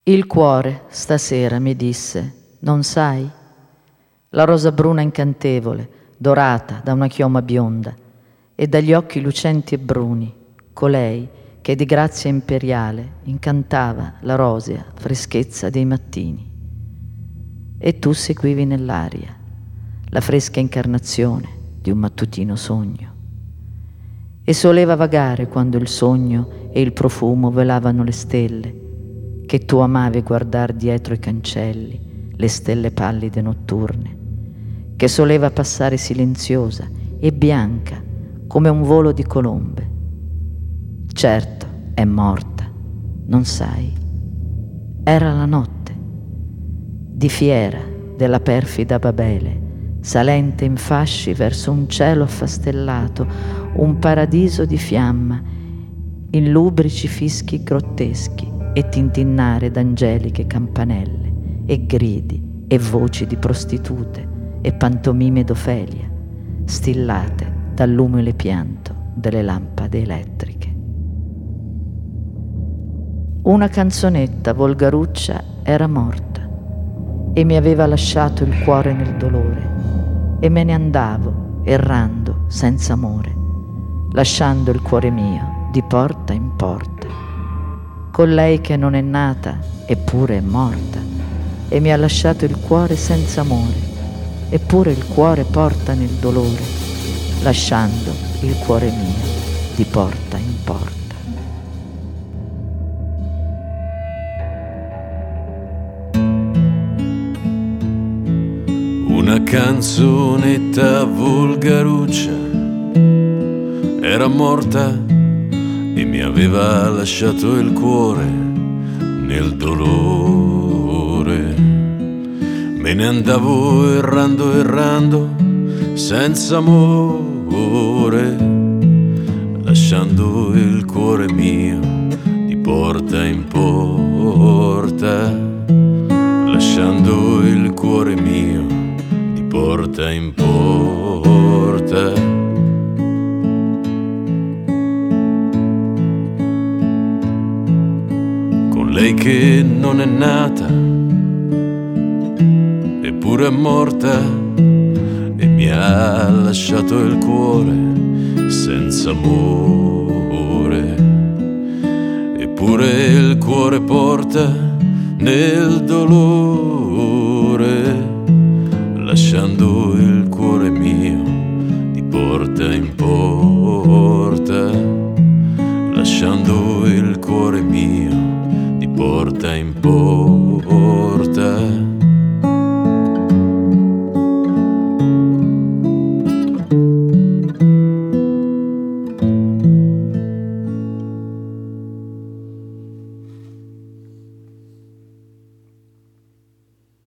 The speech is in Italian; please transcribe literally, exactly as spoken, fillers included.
Il cuore stasera mi disse, non sai? La rosa bruna incantevole, dorata da una chioma bionda, e dagli occhi lucenti e bruni, colei che di grazia imperiale incantava la rosea freschezza dei mattini. E tu seguivi nell'aria la fresca incarnazione di un mattutino sogno. E soleva vagare quando il sogno e il profumo velavano le stelle, che tu amavi guardar dietro i cancelli, le stelle pallide notturne, che soleva passare silenziosa e bianca come un volo di colombe. Certo, è morta, non sai? Era la notte, di fiera della perfida Babele, salente in fasci verso un cielo affastellato, un paradiso di fiamma, in lubrici fischi grotteschi e tintinnare d'angeliche campanelle e gridi e voci di prostitute e pantomime d'Ofelia, stillate dall'umile pianto delle lampade elettriche. Una canzonetta volgaruccia era morta e mi aveva lasciato il cuore nel dolore, e me ne andavo errando senza amore, lasciando il cuore mio di porta in porta, con lei che non è nata eppure è morta, e mi ha lasciato il cuore senza amore, eppure il cuore porta nel dolore, lasciando il cuore mio di porta in porta. Una canzonetta volgaruccia era morta e mi aveva lasciato il cuore nel dolore. Me ne andavo errando, errando, senza amore, lasciando il cuore mio di porta in porta, lasciando il cuore mio di porta in porta. Lei che non è nata, eppure è morta, e mi ha lasciato il cuore senza amore. Eppure il cuore porta nel dolore, lasciando il cuore mio di porta in porta, lasciando il